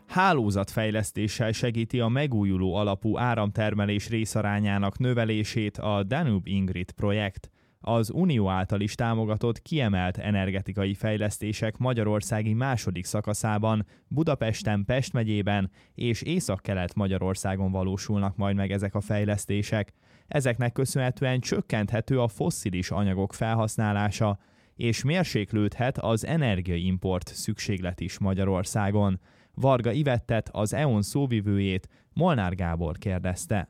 Hálózatfejlesztéssel segíti a megújuló alapú áramtermelés részarányának növelését a Danube Ingrid projekt. Az Unió által is támogatott kiemelt energetikai fejlesztések magyarországi második szakaszában, Budapesten, Pest megyében és Északkelet Magyarországon valósulnak majd meg ezek a fejlesztések. Ezeknek köszönhetően csökkenthető a fosszilis anyagok felhasználása, és mérséklődhet az energiaimport szükséglet is Magyarországon. Varga Ivettet, az E.ON szóvivőjét Molnár Gábor kérdezte.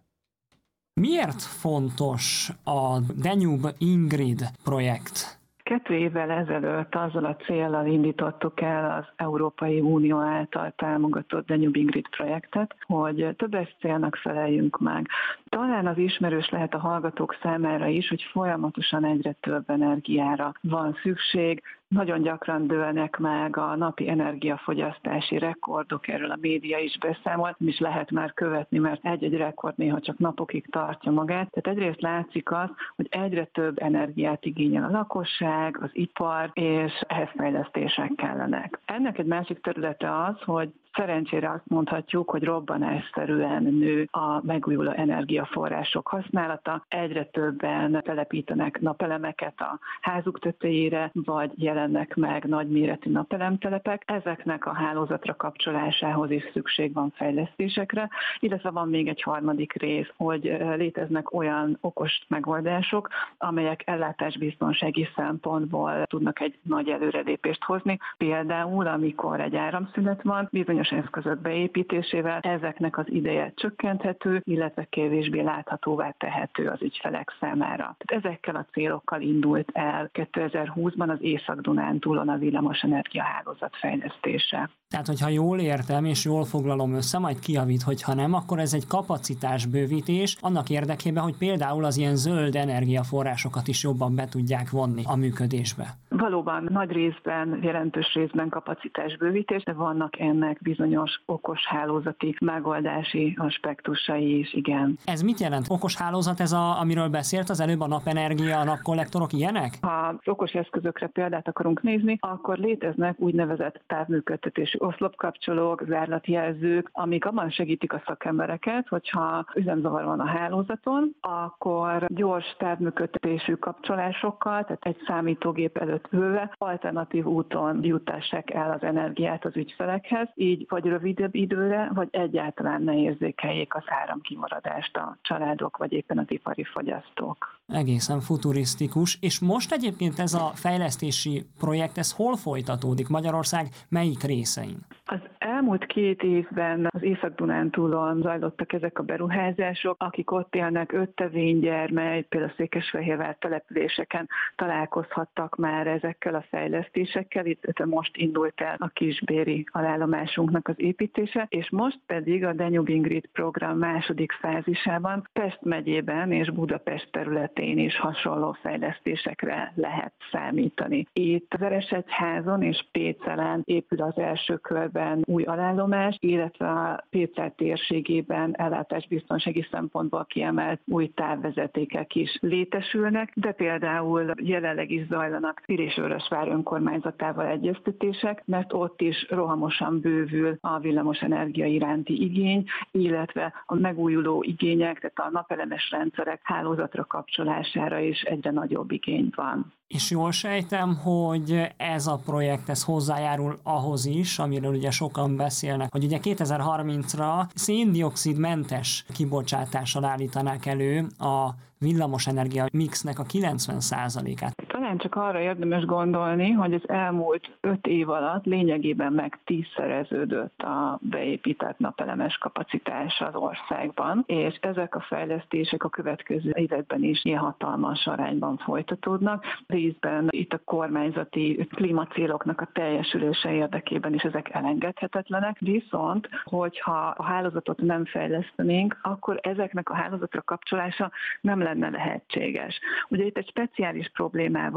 Miért fontos a Danube Ingrid projekt? 2 évvel ezelőtt azzal a céllal indítottuk el az Európai Unió által támogatott Danube Ingrid projektet, hogy többes célnak feleljünk meg. Talán az ismerős lehet a hallgatók számára is, hogy folyamatosan egyre több energiára van szükség. Nagyon gyakran dőlnek meg a napi energiafogyasztási rekordok, erről a média is beszámol, nem is lehet már követni, mert egy-egy rekord néha csak napokig tartja magát. Tehát egyrészt látszik az, hogy egyre több energiát igényel a lakosság, az ipar, és ehhez fejlesztések kellenek. Ennek egy másik területe az, hogy szerencsére azt mondhatjuk, hogy robbanásszerűen nő a megújuló energiaforrások használata. Egyre többen telepítenek napelemeket a házuk tetejére, vagy jelennek meg nagyméretű napelemtelepek. Ezeknek a hálózatra kapcsolásához is szükség van fejlesztésekre, illetve van még egy harmadik rész, hogy léteznek olyan okos megoldások, amelyek ellátásbiztonsági szempontból tudnak egy nagy előrelépést hozni. Például, amikor egy áramszünet van, bizonyos eszközök beépítésével ezeknek az ideje csökkenthető, illetve kevésbé láthatóvá tehető az ügyfelek számára. Tehát ezekkel a célokkal indult el 2020-ban az Észak-Dunántúlon a villamosenergia hálózat fejlesztése. Tehát, hogyha jól értem és jól foglalom össze, majd kijavít, hogyha nem, akkor ez egy kapacitásbővítés annak érdekében, hogy például az ilyen zöld energiaforrásokat is jobban be tudják vonni a működésbe. Valóban nagy részben, jelentős részben kapacitásbővítés, de vannak ennek bizonyos okos hálózati megoldási aspektusai is, igen. Ez mit jelent? Okos hálózat, ez amiről beszélt az előbb, a napenergia, a napkollektorok, ilyenek? Ha az okos eszközökre példát akarunk nézni, akkor léteznek úgynevezett távműködtetési oszlopkapcsolók, zárlatjelzők, amik abban segítik a szakembereket, hogyha üzemzavar van a hálózaton, akkor gyors távműködtetésű kapcsolásokkal, tehát egy számítógép előtt ülve alternatív úton juttassák el az energiát az ügyfelekhez, így vagy rövidebb időre, vagy egyáltalán ne érzékeljék az áramkimaradást a családok, vagy éppen az ipari fogyasztók. Egészen futurisztikus, és most egyébként ez a fejlesztési projekt, ez hol folytatódik? Magyarország melyik részein? Az elmúlt 2 évben az Észak-Dunántúlon zajlottak ezek a beruházások, akik ott élnek, Öttevén, Gyermely, például Székesfehérvár településeken találkozhattak már ezekkel a fejlesztésekkel, itt most indult el a kisbéri alállomásunknak az építése, és most pedig a Danube Ingrid program második fázisában Pest megyében és Budapest területén is hasonló fejlesztésekre lehet számítani. Itt Veresegyházon és Pécelen épül az első körben új alállomás, illetve a Pécel térségében ellátásbiztonsági szempontból kiemelt új távvezetékek is létesülnek, de például jelenleg is zajlanak Pilisvörösvár önkormányzatával egyeztetések, mert ott is rohamosan bővül a villamosenergia iránti igény, illetve a megújuló igények, tehát a napelemes rendszerek hálózatra kapcsolására is egyre nagyobb igény van. És jól sejtem, hogy ez a projekt ez hozzájárul ahhoz is, amiről ugye sokan beszélnek, hogy ugye 2030-ra szén-dioxid-mentes kibocsátással állítanák elő a villamosenergia mixnek a 90%-át. Talán csak arra érdemes gondolni, hogy az elmúlt 5 év alatt lényegében meg 10-szereződött a beépített napelemes kapacitás az országban, és ezek a fejlesztések a következő években is ilyen hatalmas arányban folytatódnak. Részben itt a kormányzati klímacéloknak a teljesülése érdekében is ezek elengedhetetlenek, viszont hogyha a hálózatot nem fejlesztenénk, akkor ezeknek a hálózatra kapcsolása nem lenne lehetséges. Ugye itt egy speciális problémával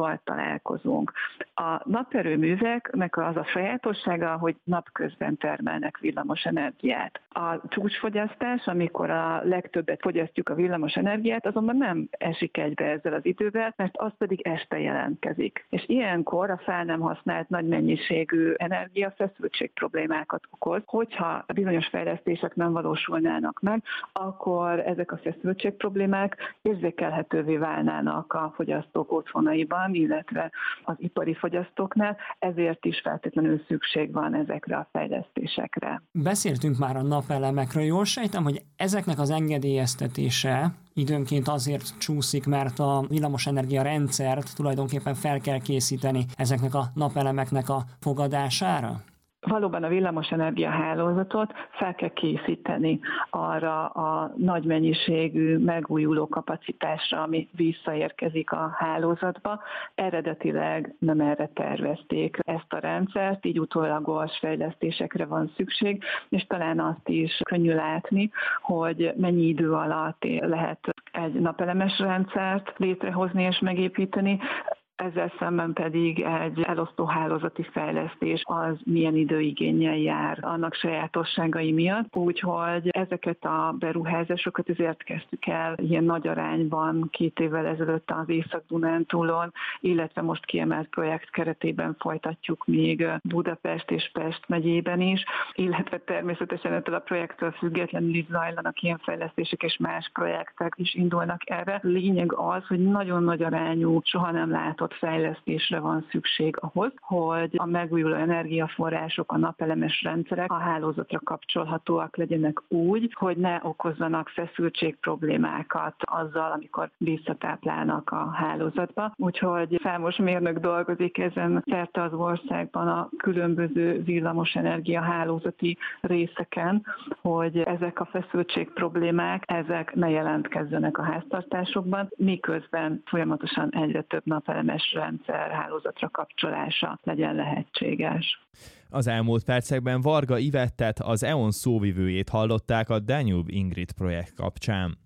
napával találkozunk. A naperőműveknek az a sajátossága, hogy napközben termelnek villamos energiát. A csúcsfogyasztás, amikor a legtöbbet fogyasztjuk a villamos energiát, azonban nem esik egybe ezzel az idővel, mert az pedig este jelentkezik. És ilyenkor a fel nem használt nagy mennyiségű energia feszültség problémákat okoz. Hogyha bizonyos fejlesztések nem valósulnának meg, akkor ezek a feszültség problémák érzékelhetővé válnának a fogyasztók otthonaiban, illetve az ipari fogyasztóknál, ezért is feltétlenül szükség van ezekre a fejlesztésekre. Beszéltünk már a napelemekről, jól sejtem, hogy ezeknek az engedélyeztetése időnként azért csúszik, mert a villamosenergia rendszert tulajdonképpen fel kell készíteni ezeknek a napelemeknek a fogadására? Valóban a villamosenergia hálózatot fel kell készíteni arra a nagy mennyiségű megújuló kapacitásra, ami visszaérkezik a hálózatba. Eredetileg nem erre tervezték ezt a rendszert, így utólagos fejlesztésekre van szükség, és talán azt is könnyű látni, hogy mennyi idő alatt lehet egy napelemes rendszert létrehozni és megépíteni. Ezzel szemben pedig egy elosztó hálózati fejlesztés az milyen időigénnyel jár annak sajátosságai miatt. Úgyhogy ezeket a beruházásokat ezért kezdtük el ilyen nagy arányban 2 évvel ezelőtt az Észak-Dunántúlon, illetve most kiemelt projekt keretében folytatjuk még Budapest és Pest megyében is, illetve természetesen ettől a projektől függetlenül is zajlanak ilyen fejlesztések, és más projektek is indulnak erre. Lényeg az, hogy nagyon nagy arányú, soha nem látott fejlesztésre van szükség ahhoz, hogy a megújuló energiaforrások, a napelemes rendszerek a hálózatra kapcsolhatóak legyenek úgy, hogy ne okozzanak feszültség problémákat azzal, amikor visszatáplálnak a hálózatba. Úgyhogy számos mérnök dolgozik ezen szerte az országban a különböző villamosenergia hálózati részeken, hogy ezek a feszültség problémák, ezek ne jelentkezzenek a háztartásokban, miközben folyamatosan egyre több napelemes rendszer hálózatra kapcsolása legyen lehetséges. Az elmúlt percekben Varga Ivettet, az E.ON szóvivőjét hallották a Danube Ingrid projekt kapcsán.